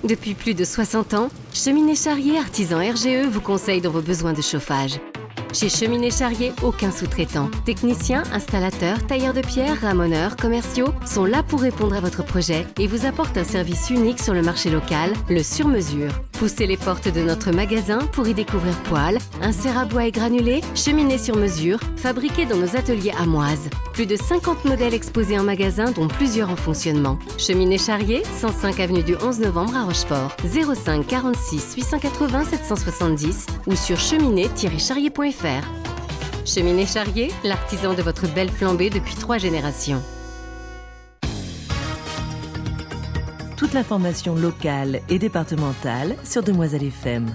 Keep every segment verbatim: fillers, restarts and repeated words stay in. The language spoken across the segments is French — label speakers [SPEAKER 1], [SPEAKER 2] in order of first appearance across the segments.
[SPEAKER 1] Depuis plus de soixante ans, Cheminée Charrier Artisan R G E vous conseille dans vos besoins de chauffage. Chez Cheminée Charrier, aucun sous-traitant. Techniciens, installateurs, tailleurs de pierre, ramoneurs, commerciaux sont là pour répondre à votre projet et vous apportent un service unique sur le marché local, le sur-mesure. Poussez les portes de notre magasin pour y découvrir poêles, inserts à bois et granulés, cheminées sur mesure, fabriquées dans nos ateliers amoises. Plus de cinquante modèles exposés en magasin, dont plusieurs en fonctionnement. Cheminée Charrier, cent cinq avenue du onze novembre à Rochefort, zéro cinq quarante-six huit cent quatre-vingts sept cent soixante-dix ou sur cheminée tiret charrier point f r. Cheminée Charrier, l'artisan de votre belle flambée depuis trois générations.
[SPEAKER 2] Toute l'information locale et départementale sur Demoiselle F M.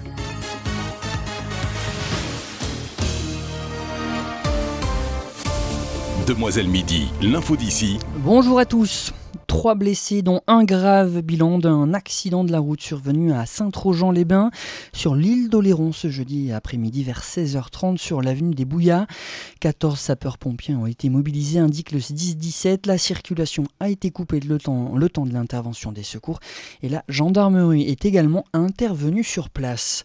[SPEAKER 3] Demoiselle Midi, l'info d'ici.
[SPEAKER 4] Bonjour à tous. Trois blessés, dont un grave, bilan d'un accident de la route survenu à Saint-Trojan-les-Bains, sur l'île d'Oléron ce jeudi après-midi vers seize heures trente sur l'avenue des Bouillards. quatorze sapeurs-pompiers ont été mobilisés, indique le dix dix-sept. La circulation a été coupée le temps, le temps de l'intervention des secours et la gendarmerie est également intervenue sur place.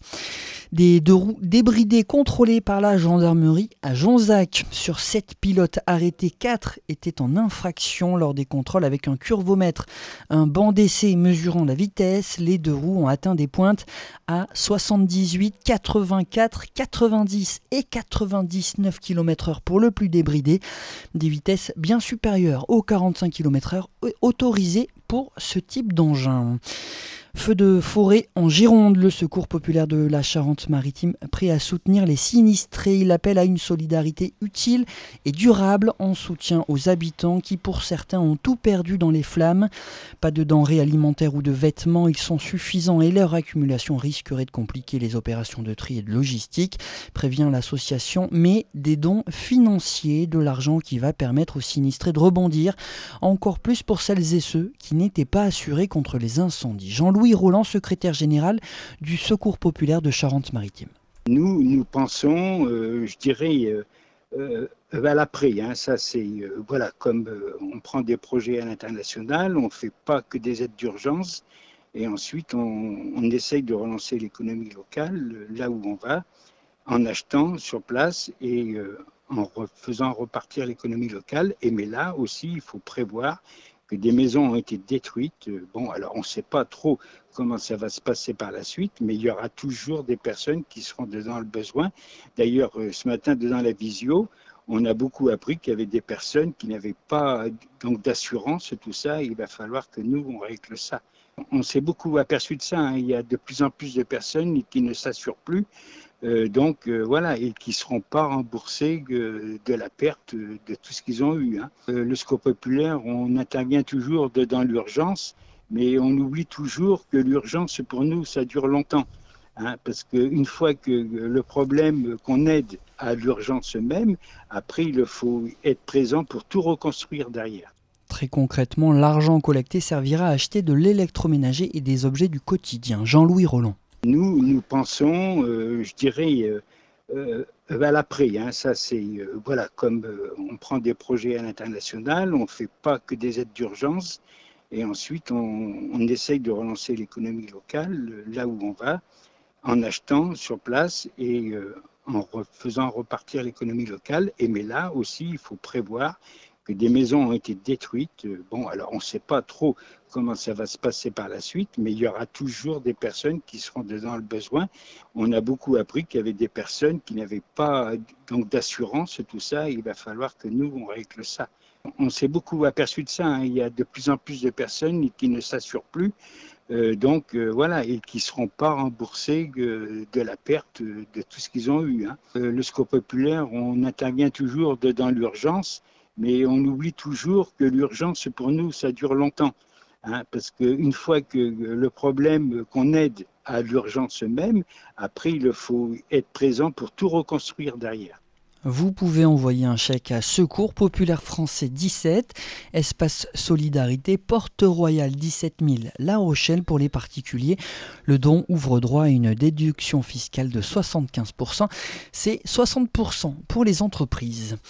[SPEAKER 4] Des deux roues débridées contrôlées par la gendarmerie à Jonzac. Sur sept pilotes arrêtés, quatre étaient en infraction lors des contrôles avec un curvomètre. Un banc d'essai mesurant la vitesse. Les deux roues ont atteint des pointes à soixante-dix-huit, quatre-vingt-quatre, quatre-vingt-dix et quatre-vingt-dix-neuf kilomètres heure pour le plus débridé. Des vitesses bien supérieures aux quarante-cinq kilomètres heure autorisées pour ce type d'engin. Feu de forêt en Gironde, le Secours populaire de la Charente-Maritime prêt à soutenir les sinistrés. Il appelle à une solidarité utile et durable en soutien aux habitants qui, pour certains, ont tout perdu dans les flammes. Pas de denrées alimentaires ou de vêtements, ils sont suffisants et leur accumulation risquerait de compliquer les opérations de tri et de logistique, prévient l'association, mais des dons financiers, de l'argent qui va permettre aux sinistrés de rebondir, encore plus pour celles et ceux qui n'étaient pas assurés contre les incendies. Jean-Louis Louis Roland, secrétaire général du Secours populaire de Charente-Maritime.
[SPEAKER 5] Nous, nous pensons, euh, je dirais, euh, euh, à l'après. Hein, ça, c'est euh, voilà, comme euh, on prend des projets à l'international, on ne fait pas que des aides d'urgence, et ensuite on, on essaye de relancer l'économie locale là où on va, en achetant sur place et euh, en faisant repartir l'économie locale. Et mais là aussi, il faut prévoir que des maisons ont été détruites. Bon, alors on ne sait pas trop comment ça va se passer par la suite, mais il y aura toujours des personnes qui seront dans le besoin. D'ailleurs, ce matin, dans la visio, on a beaucoup appris qu'il y avait des personnes qui n'avaient pas donc, d'assurance, tout ça, et il va falloir que nous, on règle ça. On s'est beaucoup aperçu de ça, hein. Il y a de plus en plus de personnes qui ne s'assurent plus, euh, donc euh, voilà, et qui ne seront pas remboursées euh, de la perte de tout ce qu'ils ont eu. Hein. Euh, le Secours populaire, on intervient toujours de, dans l'urgence, mais on oublie toujours que l'urgence, pour nous, ça dure longtemps. Hein, parce qu'une fois que le problème qu'on aide à l'urgence même, après, il faut être présent pour tout reconstruire derrière.
[SPEAKER 4] Très concrètement, l'argent collecté servira à acheter de l'électroménager et des objets du quotidien. Jean-Louis Roland.
[SPEAKER 5] Nous, nous pensons, euh, je dirais, euh, euh, à l'après. Hein, ça, c'est euh, voilà, comme euh, on prend des projets à l'international, on ne fait pas que des aides d'urgence, et ensuite on, on essaye de relancer l'économie locale là où on va, en achetant sur place et euh, en faisant repartir l'économie locale. Et mais là aussi, il faut prévoir que des maisons ont été détruites. Bon, alors on ne sait pas trop comment ça va se passer par la suite, mais il y aura toujours des personnes qui seront dans le besoin. On a beaucoup appris qu'il y avait des personnes qui n'avaient pas donc, d'assurance, tout ça, et il va falloir que nous, on règle ça. On s'est beaucoup aperçu de ça, hein. Il y a de plus en plus de personnes qui ne s'assurent plus, euh, donc euh, voilà, et qui ne seront pas remboursées euh, de la perte de tout ce qu'ils ont eu. Hein. Euh, le Secours populaire, on intervient toujours de, dans l'urgence, mais on oublie toujours que l'urgence, pour nous, ça dure longtemps. Hein, parce qu'une fois que le problème qu'on aide à l'urgence même, après, il faut être présent pour tout reconstruire derrière.
[SPEAKER 4] Vous pouvez envoyer un chèque à Secours populaire français dix-sept, espace Solidarité, Porte Royale dix-sept mille La Rochelle pour les particuliers. Le don ouvre droit à une déduction fiscale de soixante-quinze pour cent, c'est soixante pour cent pour les entreprises.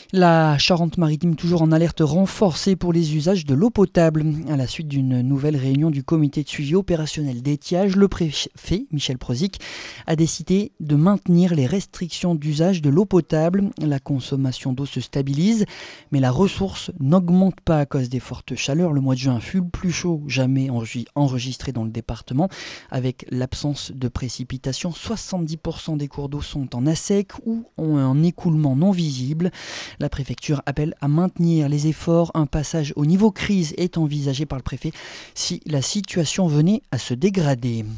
[SPEAKER 4] La Charente-Maritime toujours en alerte renforcée pour les usages de l'eau potable. À la suite d'une nouvelle réunion du comité de suivi opérationnel d'Étiage, le préfet Michel Prozic a décidé de maintenir les restrictions d'usage de l'eau potable. La consommation d'eau se stabilise, mais la ressource n'augmente pas à cause des fortes chaleurs. Le mois de juin fut le plus chaud jamais enregistré dans le département. Avec l'absence de précipitations, soixante-dix pour cent des cours d'eau sont en assec ou ont un écoulement non visible. La préfecture appelle à maintenir les efforts. Un passage au niveau crise est envisagé par le préfet si la situation venait à se dégrader.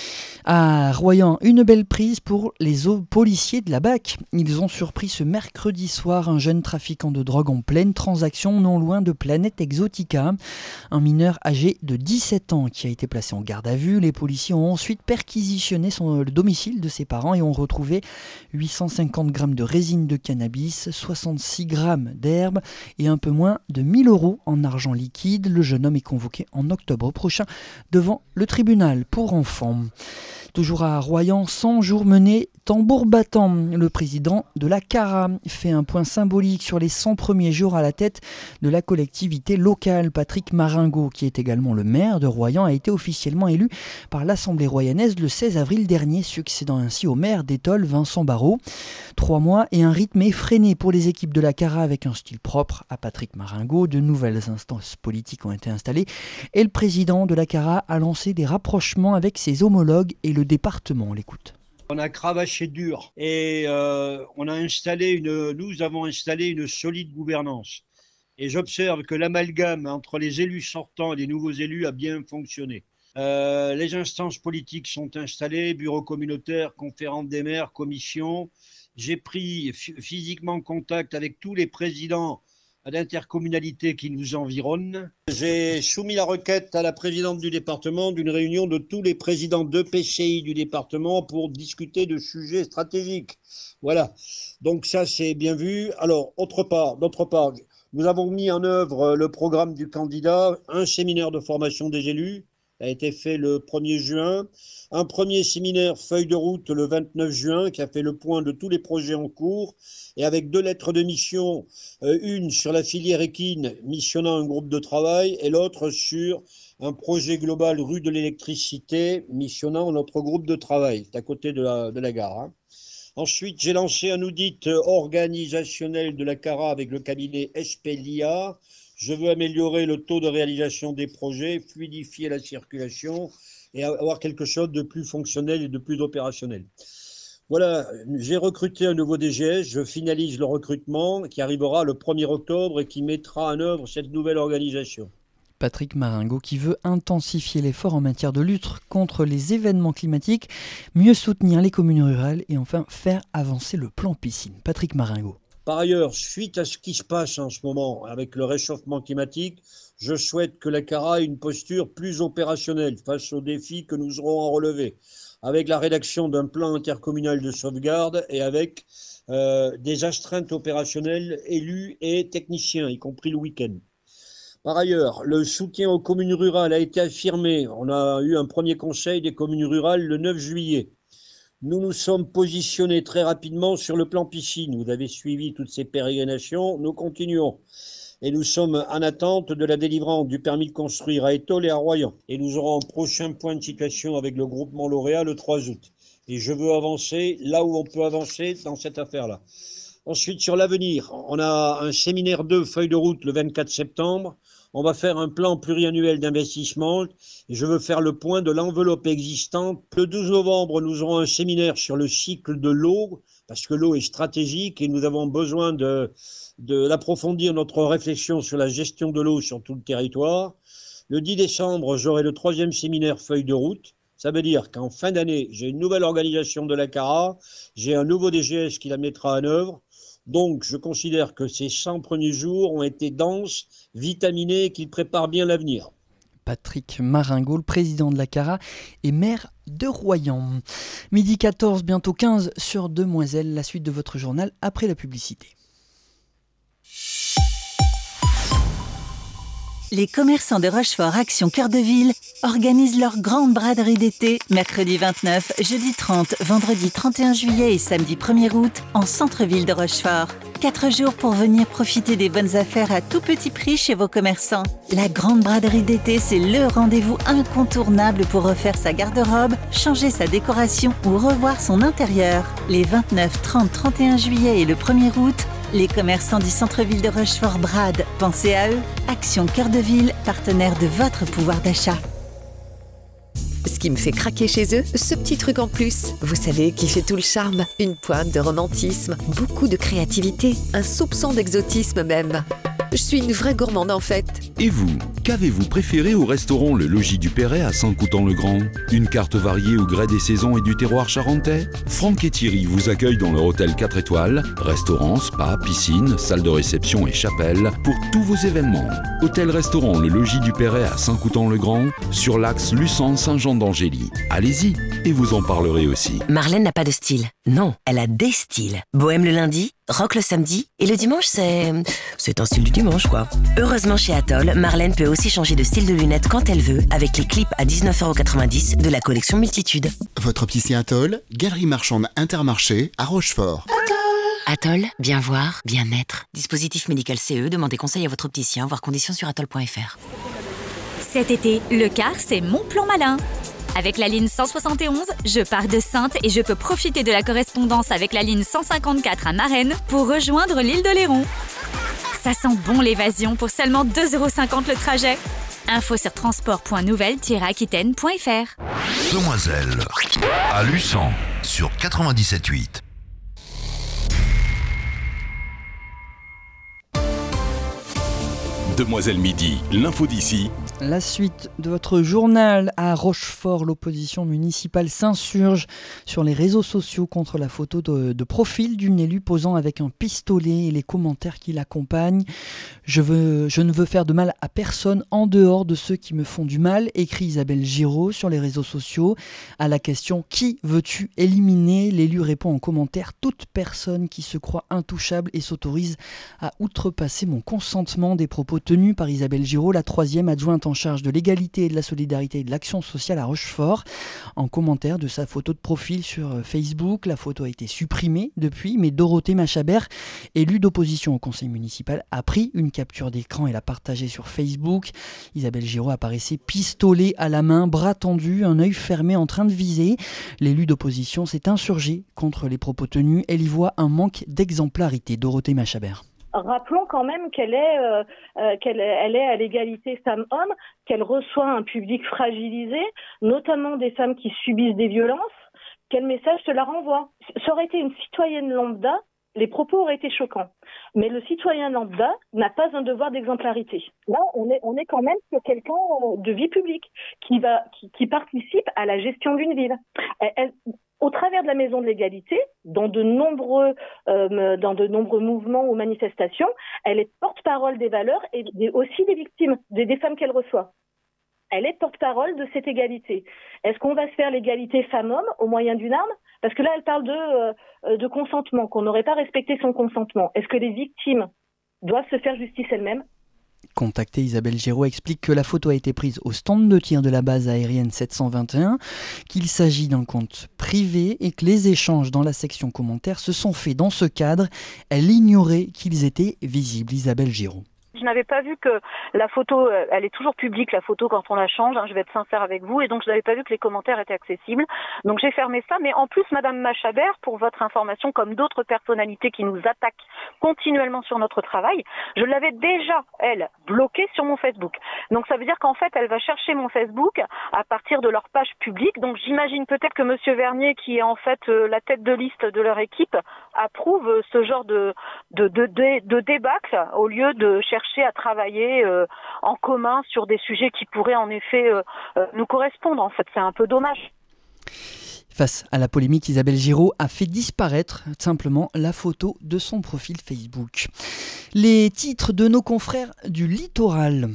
[SPEAKER 4] À Royan, une belle prise pour les policiers de la B A C. Ils ont surpris ce mercredi soir un jeune trafiquant de drogue en pleine transaction non loin de Planète Exotica. Un mineur âgé de dix-sept ans qui a été placé en garde à vue. Les policiers ont ensuite perquisitionné son, le domicile de ses parents et ont retrouvé huit cent cinquante grammes de résine de cannabis, soixante-six grammes d'herbe et un peu moins de mille euros en argent liquide. Le jeune homme est convoqué en octobre prochain devant le tribunal pour enfants. Toujours à Royan, cent jours menés tambour battant. Le président de la CARA fait un point symbolique sur les cent premiers jours à la tête de la collectivité locale. Patrick Maringot, qui est également le maire de Royan, a été officiellement élu par l'Assemblée royanaise le seize avril dernier, succédant ainsi au maire d'Étole, Vincent Barrault. Trois mois et un rythme effréné pour les équipes de la CARA avec un style propre à Patrick Maringot. De nouvelles instances politiques ont été installées et le président de la CARA a lancé des rapprochements avec ses homologues et le département. On l'écoute.
[SPEAKER 6] On a cravaché dur et euh, on a installé une, nous avons installé une solide gouvernance. Et j'observe que l'amalgame entre les élus sortants et les nouveaux élus a bien fonctionné. Euh, les instances politiques sont installées, bureau communautaire, conférence des maires, commission. J'ai pris f- physiquement contact avec tous les présidents d'intercommunalités qui nous environnent. J'ai soumis la requête à la présidente du département d'une réunion de tous les présidents d'E P C I du département pour discuter de sujets stratégiques. Voilà. Donc ça, c'est bien vu. Alors, autre part, d'autre part, nous avons mis en œuvre le programme du candidat, un séminaire de formation des élus, a été fait le premier juin, un premier séminaire feuille de route le vingt-neuf juin qui a fait le point de tous les projets en cours et avec deux lettres de mission, euh, une sur la filière équine missionnant un groupe de travail et l'autre sur un projet global rue de l'électricité missionnant notre groupe de travail, c'est à côté de la, de la gare. Hein. Ensuite, j'ai lancé un audit organisationnel de la CARA avec le cabinet S P L I A. Je veux améliorer le taux de réalisation des projets, fluidifier la circulation et avoir quelque chose de plus fonctionnel et de plus opérationnel. Voilà, j'ai recruté un nouveau D G S, je finalise le recrutement qui arrivera le premier octobre et qui mettra en œuvre cette nouvelle organisation.
[SPEAKER 4] Patrick Maringot qui veut intensifier l'effort en matière de lutte contre les événements climatiques, mieux soutenir les communes rurales et enfin faire avancer le plan piscine. Patrick Maringot.
[SPEAKER 6] Par ailleurs, suite à ce qui se passe en ce moment avec le réchauffement climatique, je souhaite que la CARA ait une posture plus opérationnelle face aux défis que nous aurons à relever, avec la rédaction d'un plan intercommunal de sauvegarde et avec euh, des astreintes opérationnelles élus et techniciens, y compris le week-end. Par ailleurs, le soutien aux communes rurales a été affirmé. On a eu un premier conseil des communes rurales le neuf juillet. Nous nous sommes positionnés très rapidement sur le plan piscine. Vous avez suivi toutes ces pérégrinations. Nous continuons. Et nous sommes en attente de la délivrance du permis de construire à Étole et à Royan. Et nous aurons un prochain point de situation avec le groupement lauréat le trois août. Et je veux avancer là où on peut avancer dans cette affaire-là. Ensuite, sur l'avenir, on a un séminaire deux feuille de route le vingt-quatre septembre. On va faire un plan pluriannuel d'investissement et je veux faire le point de l'enveloppe existante. Le douze novembre, nous aurons un séminaire sur le cycle de l'eau, parce que l'eau est stratégique et nous avons besoin de, de, d'approfondir notre réflexion sur la gestion de l'eau sur tout le territoire. Le dix décembre, j'aurai le troisième séminaire feuille de route. Ça veut dire qu'en fin d'année, j'ai une nouvelle organisation de la CARA, j'ai un nouveau D G S qui la mettra en œuvre. Donc, je considère que ces cent premiers jours ont été denses, vitaminés et qu'ils préparent bien l'avenir.
[SPEAKER 4] Patrick Maringot, le président de la CARA et maire de Royan. Midi quatorze, bientôt quinze sur Demoiselle, la suite de votre journal après la publicité.
[SPEAKER 7] Les commerçants de Rochefort Action Cœur de Ville organisent leur grande braderie d'été mercredi vingt-neuf, jeudi trente, vendredi trente et un juillet et samedi premier août en centre-ville de Rochefort. vingt-quatre jours pour venir profiter des bonnes affaires à tout petit prix chez vos commerçants. La Grande Braderie d'été, c'est le rendez-vous incontournable pour refaire sa garde-robe, changer sa décoration ou revoir son intérieur. Les vingt-neuf, trente, trente et un juillet et le premier août, les commerçants du centre-ville de Rochefort bradent. Pensez à eux. Action Cœur de Ville, partenaire de votre pouvoir d'achat.
[SPEAKER 8] Ce qui me fait craquer chez eux, ce petit truc en plus. Vous savez, qui fait tout le charme. Une pointe de romantisme, beaucoup de créativité, un soupçon d'exotisme même. Je suis une vraie gourmande en fait.
[SPEAKER 3] Et vous, qu'avez-vous préféré au restaurant Le Logis du Perret à Saint-Coutan-le-Grand? Une carte variée au gré des saisons et du terroir charentais? Franck et Thierry vous accueillent dans leur hôtel quatre étoiles, restaurant, spa, piscine, salle de réception et chapelle pour tous vos événements. Hôtel-restaurant Le Logis du Perret à Saint-Coutan-le-Grand, sur l'axe Luçon-Saint-Jean d'Angély. Allez-y, et vous en parlerez aussi.
[SPEAKER 9] Marlène n'a pas de style. Non, elle a des styles. Bohème le lundi, rock le samedi, et le dimanche, c'est... c'est un style du dimanche, quoi. Heureusement, chez Atoll, Marlène peut aussi changer de style de lunettes quand elle veut, avec les clips à dix-neuf euros quatre-vingt-dix de la collection Multitude.
[SPEAKER 10] Votre opticien Atoll, galerie marchande Intermarché à Rochefort.
[SPEAKER 9] Atoll, bien voir, bien être. Dispositif médical C E, demandez conseil à votre opticien, voir conditions sur atoll point f r.
[SPEAKER 11] Cet été, le car, c'est mon plan malin. Avec la ligne cent soixante et onze, je pars de Saintes et je peux profiter de la correspondance avec la ligne cent cinquante-quatre à Marennes pour rejoindre l'île d'Oléron. Ça sent bon l'évasion pour seulement deux euros cinquante le trajet. Info sur transport point nouvelle tiret aquitaine point f r.
[SPEAKER 12] Demoiselle, à Luçon, sur quatre-vingt-dix-sept huit.
[SPEAKER 3] Demoiselle Midi, l'info d'ici.
[SPEAKER 4] La suite de votre journal à Rochefort, l'opposition municipale s'insurge sur les réseaux sociaux contre la photo de, de profil d'une élue posant avec un pistolet et les commentaires qui l'accompagnent. Je, veux, je ne veux faire de mal à personne en dehors de ceux qui me font du mal, écrit Isabelle Giraud sur les réseaux sociaux. À la question « Qui veux-tu éliminer ?», l'élu répond en commentaire « Toute personne qui se croit intouchable et s'autorise à outrepasser mon consentement », des propos tenus par Isabelle Giraud, la troisième adjointe en charge de l'égalité et de la solidarité et de l'action sociale à Rochefort. En commentaire de sa photo de profil sur Facebook, la photo a été supprimée depuis, mais Dorothée Machabert, élue d'opposition au conseil municipal, a pris une capture d'écran et l'a partagée sur Facebook. Isabelle Giraud apparaissait pistolet à la main, bras tendus, un œil fermé en train de viser. L'élu d'opposition s'est insurgée contre les propos tenus. Elle y voit un manque d'exemplarité. Dorothée Machabert.
[SPEAKER 13] Rappelons quand même qu'elle est, euh, euh, qu'elle est, elle est à l'égalité femmes-hommes, qu'elle reçoit un public fragilisé, notamment des femmes qui subissent des violences. Quel message cela renvoie ? Ça aurait été une citoyenne lambda, les propos auraient été choquants. Mais le citoyen lambda n'a pas un devoir d'exemplarité. Là, on est, on est quand même sur quelqu'un de vie publique qui va, qui, qui participe à la gestion d'une ville. Elle, elle, Au travers de la Maison de l'Égalité, dans de nombreux, euh, dans de nombreux mouvements ou manifestations, elle est porte-parole des valeurs et des, aussi des victimes, des, des femmes qu'elle reçoit. Elle est porte-parole de cette égalité. Est-ce qu'on va se faire l'égalité femmes-hommes au moyen d'une arme ? Parce que là, elle parle de, euh, de consentement, qu'on n'aurait pas respecté son consentement. Est-ce que les victimes doivent se faire justice elles-mêmes ?
[SPEAKER 4] Contactée, Isabelle Giraud explique que la photo a été prise au stand de tir de la base aérienne sept cent vingt et un, qu'il s'agit d'un compte privé et que les échanges dans la section commentaires se sont faits dans ce cadre. Elle ignorait qu'ils étaient visibles. Isabelle Giraud.
[SPEAKER 14] Je n'avais pas vu que la photo, elle est toujours publique, la photo, quand on la change, hein, je vais être sincère avec vous, et donc je n'avais pas vu que les commentaires étaient accessibles. Donc j'ai fermé ça, mais en plus, Madame Machabert, pour votre information, comme d'autres personnalités qui nous attaquent continuellement sur notre travail, je l'avais déjà, elle, bloquée sur mon Facebook. Donc ça veut dire qu'en fait, elle va chercher mon Facebook à partir de leur page publique. Donc j'imagine peut-être que Monsieur Vernier, qui est en fait la tête de liste de leur équipe, approuve ce genre de, de, de, de, de débâcle au lieu de chercher à travailler euh, en commun sur des sujets qui pourraient en effet euh, euh, nous correspondre. En fait, c'est un peu dommage.
[SPEAKER 4] Face à la polémique, Isabelle Giraud a fait disparaître simplement la photo de son profil Facebook. Les titres de nos confrères du littoral.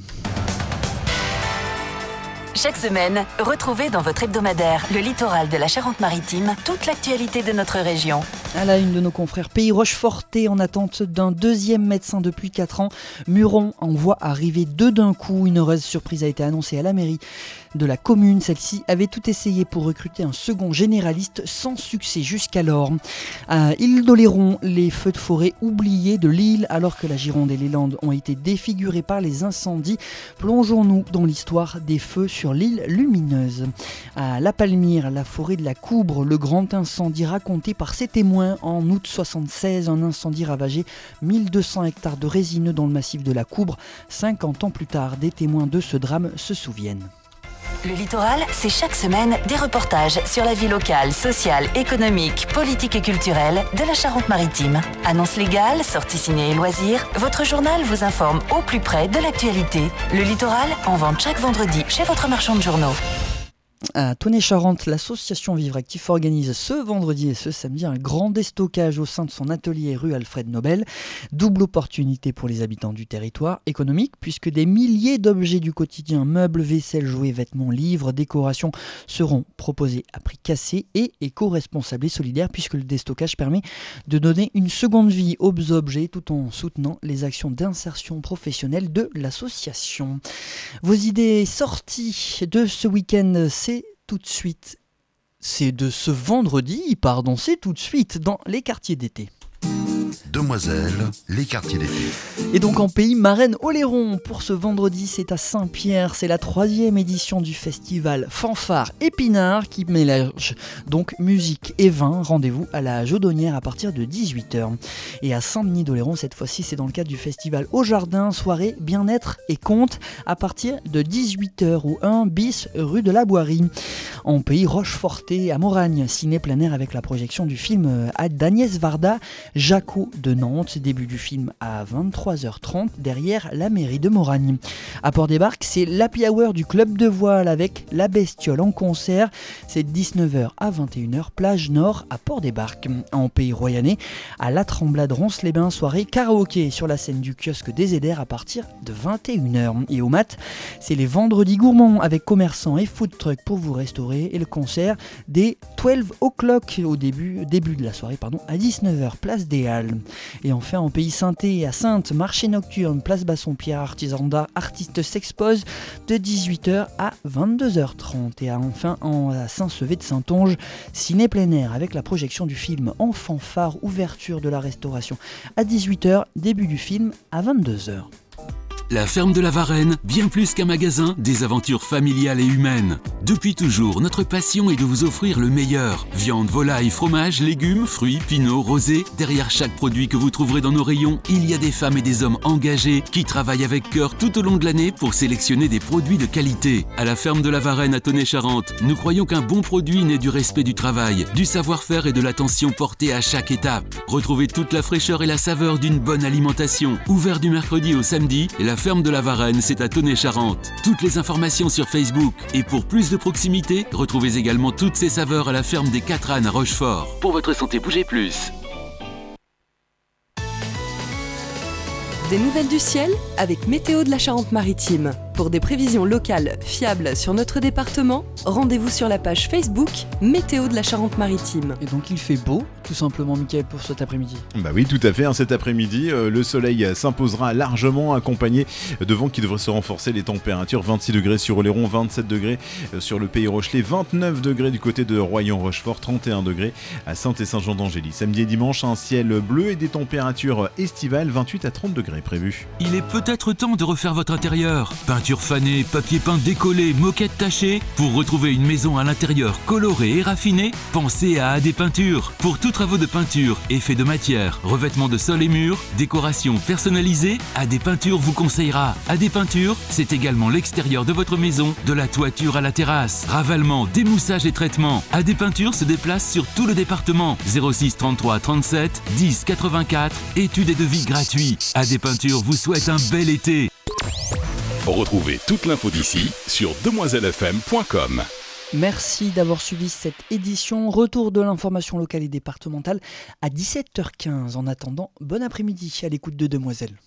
[SPEAKER 9] Chaque semaine, retrouvez dans votre hebdomadaire Le Littoral de la Charente-Maritime toute l'actualité de notre région.
[SPEAKER 4] À la une de nos confrères, Pays Rochefortais en attente d'un deuxième médecin depuis quatre ans. Muron en voit arriver deux d'un coup. Une heureuse surprise a été annoncée à la mairie de la commune. Celle-ci avait tout essayé pour recruter un second généraliste sans succès jusqu'alors. À Île d'Oléron, les feux de forêt oubliés de l'île alors que la Gironde et les Landes ont été défigurés par les incendies. Plongeons-nous dans l'histoire des feux sur l'île lumineuse. À La Palmyre, la forêt de la Coubre, le grand incendie raconté par ses témoins en août soixante-seize, un incendie ravageait mille deux cents hectares de résineux dans le massif de la Coubre. cinquante ans plus tard, des témoins de ce drame se souviennent.
[SPEAKER 9] Le littoral, c'est chaque semaine des reportages sur la vie locale, sociale, économique, politique et culturelle de la Charente-Maritime. Annonces légales, sorties ciné et loisirs, votre journal vous informe au plus près de l'actualité. Le littoral, en vente chaque vendredi chez votre marchand de journaux.
[SPEAKER 4] À Tonnet-Charente, l'association Vivre Actif organise ce vendredi et ce samedi un grand déstockage au sein de son atelier rue Alfred Nobel. Double opportunité pour les habitants du territoire, économique puisque des milliers d'objets du quotidien, meubles, vaisselle, jouets, vêtements, livres, décorations seront proposés à prix cassé et éco-responsables et solidaires puisque le déstockage permet de donner une seconde vie aux objets tout en soutenant les actions d'insertion professionnelle de l'association. Vos idées sorties de ce week-end, c'est tout de suite, c'est de ce vendredi, pardon, c'est tout de suite dans les quartiers d'été.
[SPEAKER 12] Demoiselles, les quartiers d'été.
[SPEAKER 4] Et donc en pays Marennes-Oléron, pour ce vendredi, c'est à Saint-Pierre, c'est la troisième édition du festival Fanfare Épinard qui mélange donc musique et vin. Rendez-vous à la Jodonnière à partir de dix-huit heures. Et à Saint-Denis-d'Oléron, cette fois-ci, c'est dans le cadre du festival Au Jardin, soirée bien-être et contes à partir de dix-huit heures au un bis rue de la Boirie. En pays Rochefortais, à Moragne, ciné plein air avec la projection du film d'Agnès Varda, Jaco de Nantes, début du film à vingt-trois heures trente derrière la mairie de Moragne. À Port-des-Barques, c'est l'happy hour du club de voile avec La Bestiole en concert. C'est de dix-neuf heures à vingt et une heures, plage nord à Port-des-Barques. En pays royannais, à La Tremblade, Ronces-les-Bains, soirée karaoké sur la scène du kiosque des Éders à partir de vingt et une heures. Et au mat, c'est les vendredis gourmands avec commerçants et food truck pour vous restaurer et le concert des douze o'clock au début, début de la soirée pardon, à dix-neuf heures, place des Halles. Et enfin en pays Sainté, à Sainte, marché nocturne, place Bassompierre, artisan d'art, artistes s'exposent de dix-huit heures à vingt-deux heures trente. Et enfin en, à Saint-Sevé de Saintonge, ciné plein air avec la projection du film En fanfare, ouverture de la restauration à dix-huit heures, début du film à vingt-deux heures.
[SPEAKER 15] La ferme de la Varenne, bien plus qu'un magasin, des aventures familiales et humaines. Depuis toujours, notre passion est de vous offrir le meilleur. Viande, volaille, fromage, légumes, fruits, pinot, rosés. Derrière chaque produit que vous trouverez dans nos rayons, il y a des femmes et des hommes engagés qui travaillent avec cœur tout au long de l'année pour sélectionner des produits de qualité. À la ferme de la Varenne à Tonnet-Charente, nous croyons qu'un bon produit naît du respect du travail, du savoir-faire et de l'attention portée à chaque étape. Retrouvez toute la fraîcheur et la saveur d'une bonne alimentation. Ouvert du mercredi au samedi, et la ferme de la Varenne, c'est à Tonnet-Charente. Toutes les informations sur Facebook. Et pour plus de proximité, retrouvez également toutes ces saveurs à la ferme des Quatre Ânes à Rochefort. Pour votre santé, bougez plus.
[SPEAKER 16] Des nouvelles du ciel avec Météo de la Charente-Maritime. Pour des prévisions locales fiables sur notre département, rendez-vous sur la page Facebook Météo de la Charente-Maritime.
[SPEAKER 4] Et donc il fait beau, tout simplement, Mickaël, pour cet après-midi.
[SPEAKER 17] Bah oui, tout à fait. Hein, cet après-midi, euh, le soleil s'imposera largement, accompagné de vents qui devraient se renforcer. Les températures vingt-six degrés sur Oléron, vingt-sept degrés sur le Pays Rochelais, vingt-neuf degrés du côté de Royan-Rochefort, trente et un degrés à Sainte et Saint-Jean-d'Angély. Samedi et dimanche, un ciel bleu et des températures estivales, vingt-huit à trente degrés prévus.
[SPEAKER 15] Il est peut-être temps de refaire votre intérieur. Peinture fanée, papier peint décollé, moquette tachée. Pour retrouver une maison à l'intérieur colorée et raffinée, pensez à A D Peinture. Pour tous travaux de peinture, effets de matière, revêtement de sol et murs, décoration personnalisée, A D Peinture vous conseillera. A D Peinture, c'est également l'extérieur de votre maison, de la toiture à la terrasse. Ravalement, démoussage et traitement. A D Peinture se déplace sur tout le département. zéro six trente-trois trente-sept dix quatre-vingt-quatre. Études et devis gratuits. A D Peinture vous souhaite un bel été.
[SPEAKER 18] Retrouvez toute l'info d'ici sur demoiselle f m point com.
[SPEAKER 4] Merci d'avoir suivi cette édition. Retour de l'information locale et départementale à dix-sept heures quinze. En attendant, bon après-midi à l'écoute de Demoiselle.